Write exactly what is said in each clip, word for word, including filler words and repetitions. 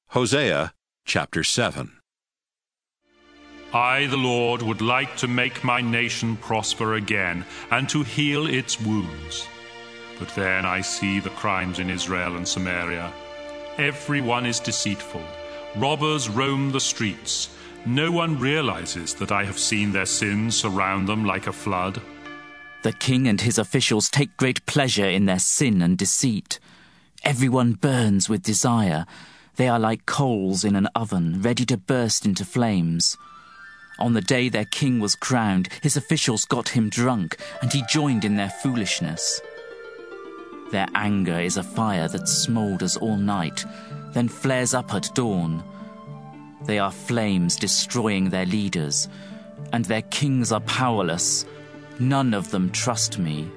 Hosea chapter seven. I, the Lord, would like to make my nation prosper again and to heal its wounds. But then I see the crimes in Israel and Samaria. Everyone is deceitful. Robbers roam the streets. No one realizes that I have seen their sins surround them like a flood. The king and his officials take great pleasure in their sin and deceit. Everyone burns with desire. They are like coals in an oven, ready to burst into flames. On the day their king was crowned, his officials got him drunk, and he joined in their foolishness. Their anger is a fire that smoulders all night, then flares up at dawn. They are flames destroying their leaders, and their kings are powerless. None of them trust me.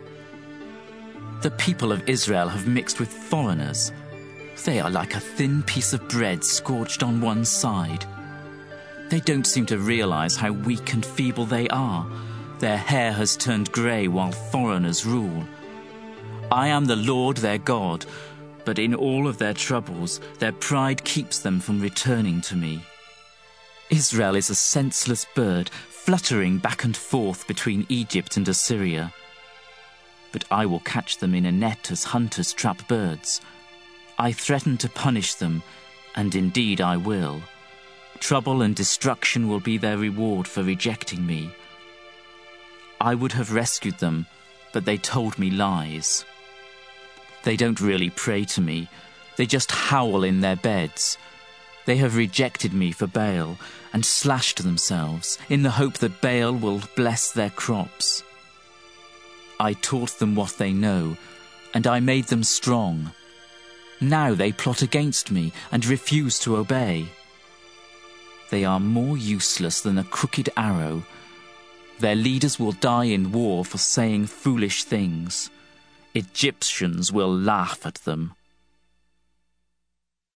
The people of Israel have mixed with foreigners. They are like a thin piece of bread scorched on one side. They don't seem to realize how weak and feeble they are. Their hair has turned grey while foreigners rule. I am the Lord their God, but in all of their troubles, their pride keeps them from returning to me. Israel is a senseless bird, fluttering back and forth between Egypt and Assyria. But I will catch them in a net as hunters trap birds. I threaten to punish them, and indeed I will. Trouble and destruction will be their reward for rejecting me. I would have rescued them, but they told me lies. They don't really pray to me. They just howl in their beds. They have rejected me for Baal and slashed themselves in the hope that Baal will bless their crops. I taught them what they know, and I made them strong. Now they plot against me and refuse to obey. They are more useless than a crooked arrow. Their leaders will die in war for saying foolish things. Egyptians will laugh at them.